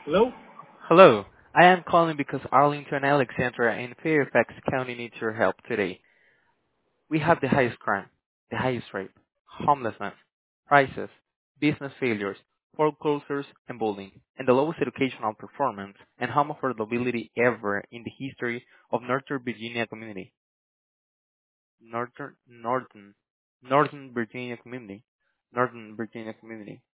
Hello? Hello. I am calling because Arlington, Alexandra, and Fairfax County needs your help today. We have the highest crime, the highest rape, homelessness, prices, business failures, foreclosures, and bullying, and the lowest educational performance and home affordability ever in the history of Northern Virginia community. Northern Virginia community. Northern Virginia community.